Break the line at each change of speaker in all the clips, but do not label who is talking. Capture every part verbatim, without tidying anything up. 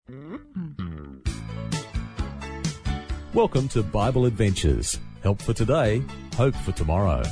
Welcome to Bible Adventures. Help for today, hope for tomorrow.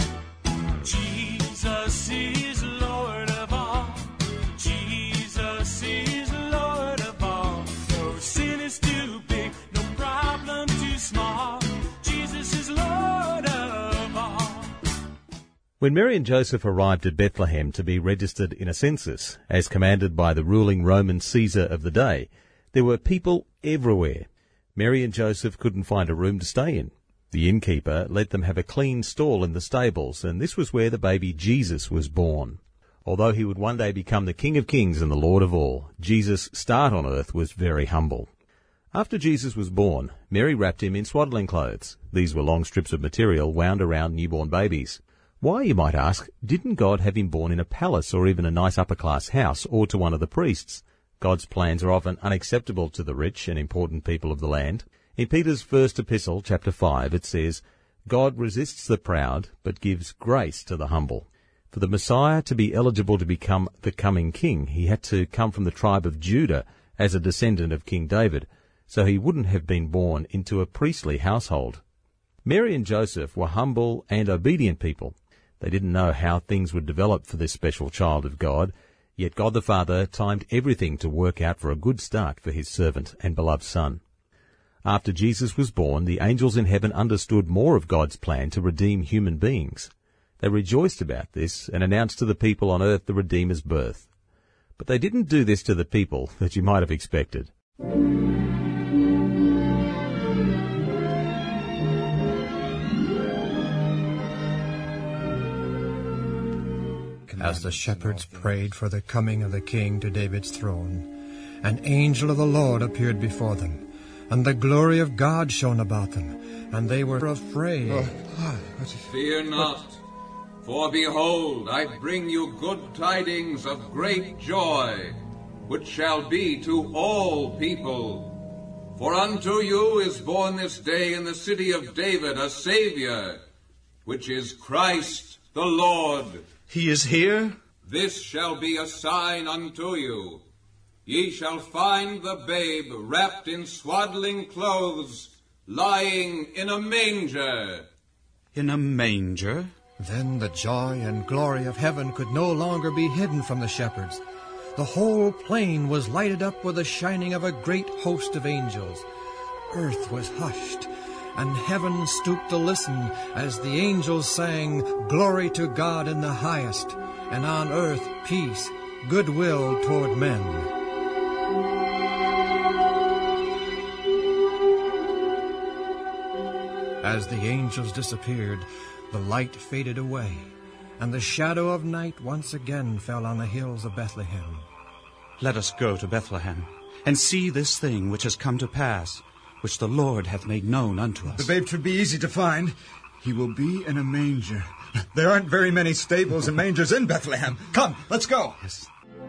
Jesus is Lord of all. Jesus is Lord of all. No sin is too big, no problem too small. Jesus is Lord of all.
When Mary and Joseph arrived at Bethlehem to be registered in a census, as commanded by the ruling Roman Caesar of the day, there were people everywhere. Mary and Joseph couldn't find a room to stay in. The innkeeper let them have a clean stall in the stables, and this was where the baby Jesus was born. Although he would one day become the King of Kings and the Lord of all, Jesus' start on earth was very humble. After Jesus was born, Mary wrapped him in swaddling clothes. These were long strips of material wound around newborn babies. Why, you might ask, didn't God have him born in a palace or even a nice upper-class house or to one of the priests? God's plans are often unacceptable to the rich and important people of the land. In Peter's first epistle, chapter five, it says, God resists the proud, but gives grace to the humble. For the Messiah to be eligible to become the coming king, he had to come from the tribe of Judah as a descendant of King David, so he wouldn't have been born into a priestly household. Mary and Joseph were humble and obedient people. They didn't know how things would develop for this special child of God, yet God the Father timed everything to work out for a good start for his servant and beloved Son. After Jesus was born, the angels in heaven understood more of God's plan to redeem human beings. They rejoiced about this and announced to the people on earth the Redeemer's birth. But they didn't do this to the people that you might have expected.
As the shepherds prayed for the coming of the king to David's throne, an angel of the Lord appeared before them, and the glory of God shone about them, and they were afraid.
Oh, fear not, for behold, I bring you good tidings of great joy, which shall be to all people. For unto you is born this day in the city of David a Savior, which is Christ the Lord.
He is here?
This shall be a sign unto you. Ye shall find the babe wrapped in swaddling clothes, lying in a manger.
In a manger?
Then the joy and glory of heaven could no longer be hidden from the shepherds. The whole plain was lighted up with the shining of a great host of angels. Earth was hushed, and heaven stooped to listen as the angels sang, Glory to God in the highest, and on earth peace, goodwill toward men. As the angels disappeared, the light faded away, and the shadow of night once again fell on the hills of Bethlehem.
Let us go to Bethlehem, and see this thing which has come to pass, which the Lord hath made known unto us.
The babe should be easy to find. He will be in a manger. There aren't very many stables and mangers in Bethlehem. Come, let's go.
Yes.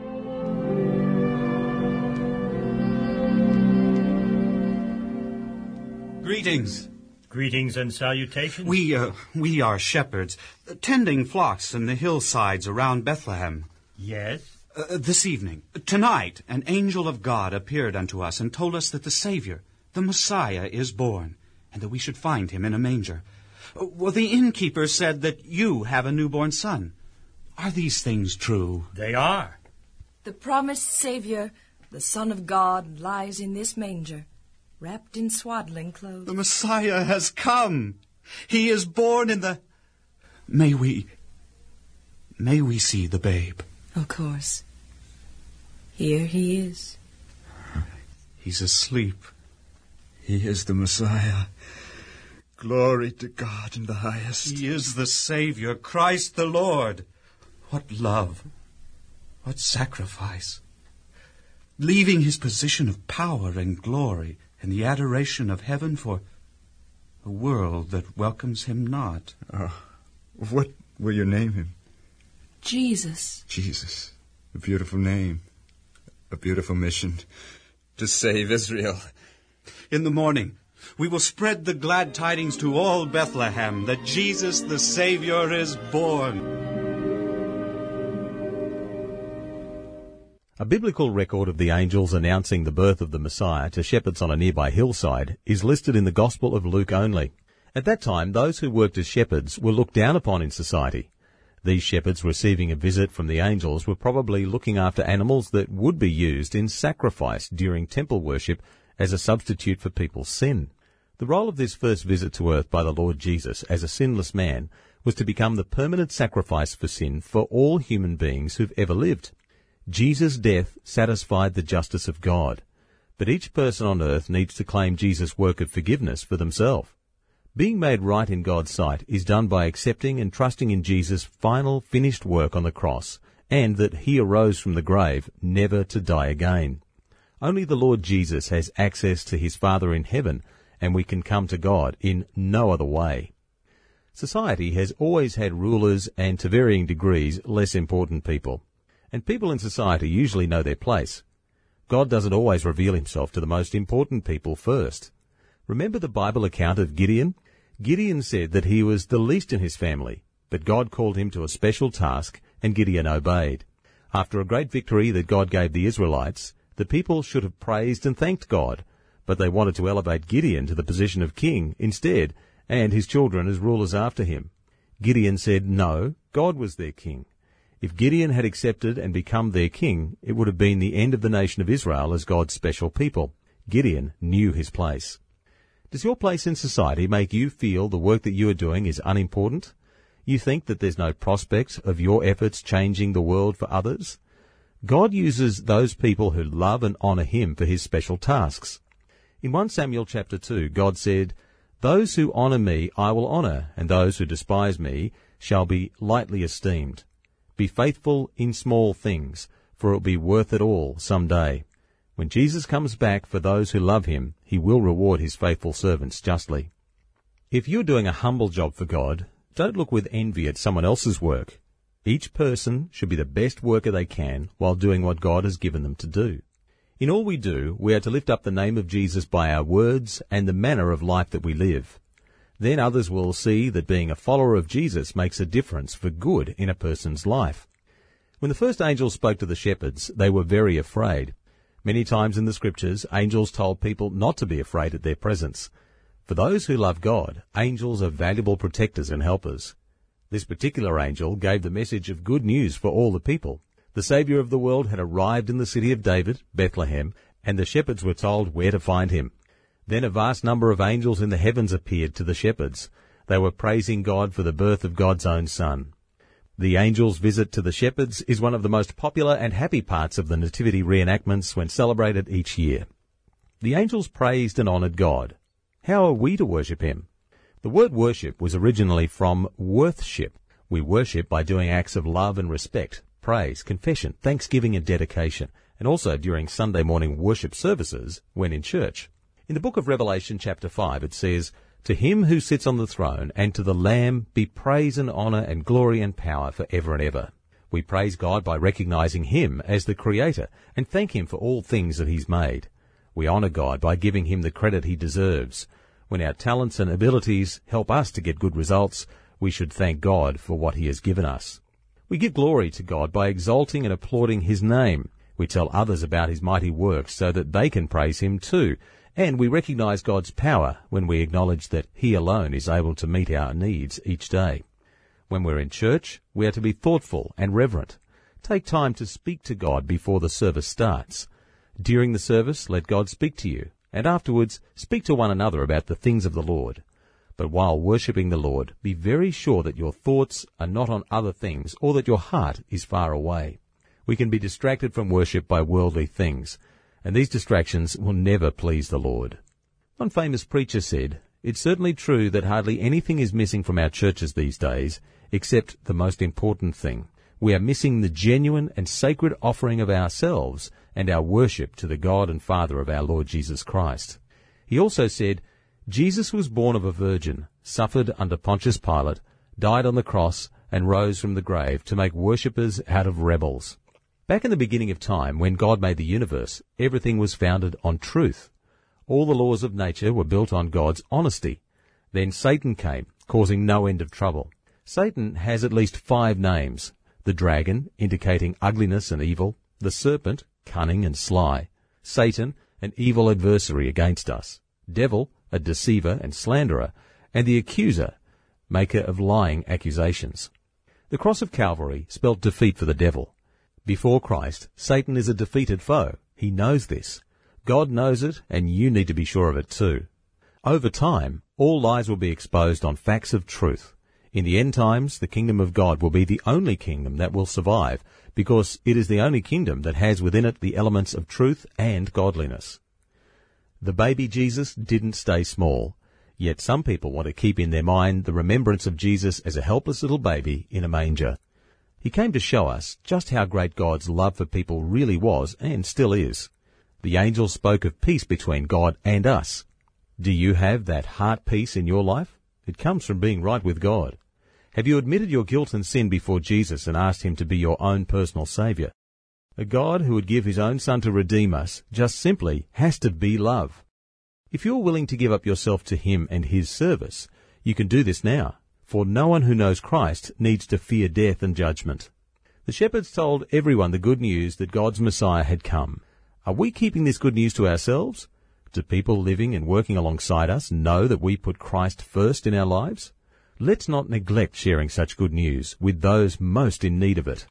Greetings.
Greetings and salutations.
We, uh, we are shepherds, tending flocks in the hillsides around Bethlehem.
Yes?
Uh, this evening, tonight, an angel of God appeared unto us and told us that the Savior, the Messiah, is born, and that we should find him in a manger. Uh, well, the innkeeper said that you have a newborn son. Are these things true?
They are.
The promised Savior, the Son of God, lies in this manger, wrapped in swaddling clothes.
The Messiah has come. He is born in the... May we... May we see the babe?
Of course. Here he is.
He's asleep.
He is the Messiah. Glory to God in the highest.
He is the Savior, Christ the Lord. What love. What sacrifice. Leaving his position of power and glory and the adoration of heaven for a world that welcomes him not.
Oh, what will you name him?
Jesus.
Jesus. A beautiful name. A beautiful mission. To save Israel.
In the morning, we will spread the glad tidings to all Bethlehem that Jesus the Savior is born.
A biblical record of the angels announcing the birth of the Messiah to shepherds on a nearby hillside is listed in the Gospel of Luke only. At that time, those who worked as shepherds were looked down upon in society. These shepherds receiving a visit from the angels were probably looking after animals that would be used in sacrifice during temple worship as a substitute for people's sin. The role of this first visit to earth by the Lord Jesus as a sinless man was to become the permanent sacrifice for sin for all human beings who've ever lived. Jesus' death satisfied the justice of God, but each person on earth needs to claim Jesus' work of forgiveness for themselves. Being made right in God's sight is done by accepting and trusting in Jesus' final finished work on the cross, and that he arose from the grave never to die again. Only the Lord Jesus has access to his Father in heaven, and we can come to God in no other way. Society has always had rulers and, to varying degrees, less important people. And people in society usually know their place. God doesn't always reveal himself to the most important people first. Remember the Bible account of Gideon? Gideon said that he was the least in his family, but God called him to a special task, and Gideon obeyed. After a great victory that God gave the Israelites, the people should have praised and thanked God, but they wanted to elevate Gideon to the position of king instead, and his children as rulers after him. Gideon said no, God was their king. If Gideon had accepted and become their king, it would have been the end of the nation of Israel as God's special people. Gideon knew his place. Does your place in society make you feel the work that you are doing is unimportant? You think that there's no prospect of your efforts changing the world for others? God uses those people who love and honour him for his special tasks. In First Samuel chapter two, God said, "Those who honour me I will honour, and those who despise me shall be lightly esteemed. Be faithful in small things, for it will be worth it all some day." When Jesus comes back for those who love him, he will reward his faithful servants justly. If you're doing a humble job for God, don't look with envy at someone else's work. Each person should be the best worker they can while doing what God has given them to do. In all we do, we are to lift up the name of Jesus by our words and the manner of life that we live. Then others will see that being a follower of Jesus makes a difference for good in a person's life. When the first angels spoke to the shepherds, they were very afraid. Many times in the scriptures, angels told people not to be afraid at their presence. For those who love God, angels are valuable protectors and helpers. This particular angel gave the message of good news for all the people. The Saviour of the world had arrived in the city of David, Bethlehem, and the shepherds were told where to find him. Then a vast number of angels in the heavens appeared to the shepherds. They were praising God for the birth of God's own Son. The angels' visit to the shepherds is one of the most popular and happy parts of the nativity reenactments when celebrated each year. The angels praised and honoured God. How are we to worship him? The word worship was originally from worthship. We worship by doing acts of love and respect, praise, confession, thanksgiving and dedication, and also during Sunday morning worship services when in church. In the book of Revelation chapter five it says, "To him who sits on the throne and to the Lamb be praise and honour and glory and power for ever and ever." We praise God by recognising him as the Creator and thank him for all things that he's made. We honour God by giving him the credit he deserves. When our talents and abilities help us to get good results, we should thank God for what he has given us. We give glory to God by exalting and applauding his name. We tell others about his mighty works so that they can praise him too. And we recognise God's power when we acknowledge that he alone is able to meet our needs each day. When we're in church, we are to be thoughtful and reverent. Take time to speak to God before the service starts. During the service, let God speak to you, and afterwards speak to one another about the things of the Lord. But while worshipping the Lord, be very sure that your thoughts are not on other things or that your heart is far away. We can be distracted from worship by worldly things, and these distractions will never please the Lord. One famous preacher said, "It's certainly true that hardly anything is missing from our churches these days, except the most important thing. We are missing the genuine and sacred offering of ourselves and our worship to the God and Father of our Lord Jesus Christ." He also said, "Jesus was born of a virgin, suffered under Pontius Pilate, died on the cross, and rose from the grave to make worshippers out of rebels." Back in the beginning of time, when God made the universe, everything was founded on truth. All the laws of nature were built on God's honesty. Then Satan came, causing no end of trouble. Satan has at least five names: the dragon, indicating ugliness and evil; the serpent, cunning and sly, Satan, an evil adversary against us, devil, a deceiver and slanderer, and the accuser, maker of lying accusations. The cross of Calvary spelt defeat for the devil. Before Christ, Satan is a defeated foe. He knows this. God knows it, and you need to be sure of it too. Over time, all lies will be exposed on facts of truth. In the end times, the kingdom of God will be the only kingdom that will survive, because it is the only kingdom that has within it the elements of truth and godliness. The baby Jesus didn't stay small, yet some people want to keep in their mind the remembrance of Jesus as a helpless little baby in a manger. He came to show us just how great God's love for people really was and still is. The angels spoke of peace between God and us. Do you have that heart peace in your life? It comes from being right with God. Have you admitted your guilt and sin before Jesus and asked him to be your own personal Saviour? A God who would give his own Son to redeem us just simply has to be love. If you're willing to give up yourself to him and his service, you can do this now, for no one who knows Christ needs to fear death and judgment. The shepherds told everyone the good news that God's Messiah had come. Are we keeping this good news to ourselves? Do people living and working alongside us know that we put Christ first in our lives? Let's not neglect sharing such good news with those most in need of it.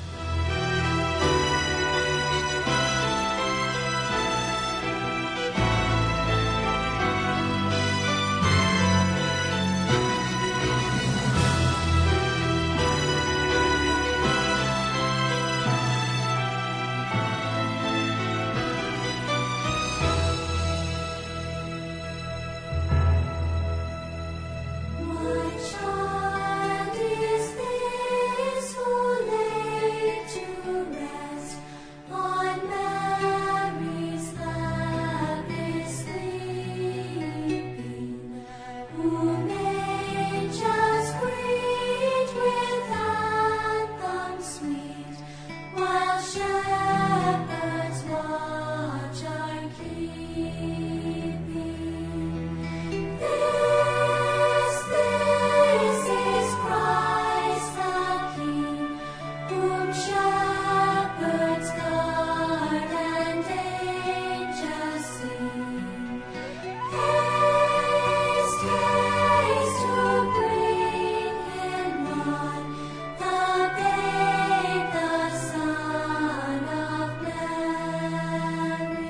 My child is this who lay to rest on Mary's lap is sleeping, whom angels greet with anthems sweet, while shepherds watch are keeping. This, this is Christ the King, whom shepherds guard and angels sing. Haste, haste to bring him on, the babe, the Son of Mary.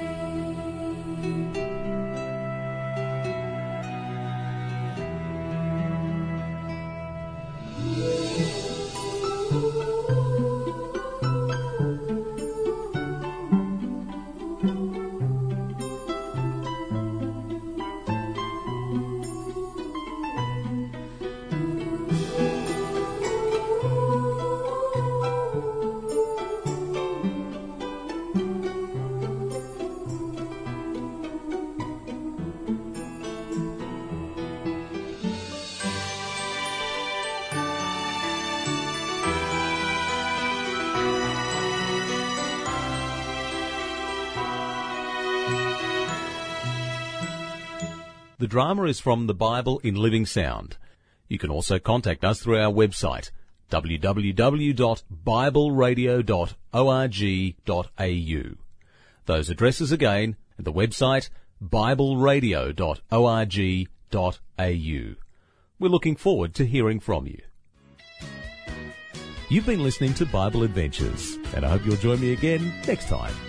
The drama is from the Bible in Living Sound. You can also contact us through our website, w w w dot bible radio dot org dot a u. Those addresses again, and the website, bible radio dot org dot a u. We're looking forward to hearing from you. You've been listening to Bible Adventures, and I hope you'll join me again next time.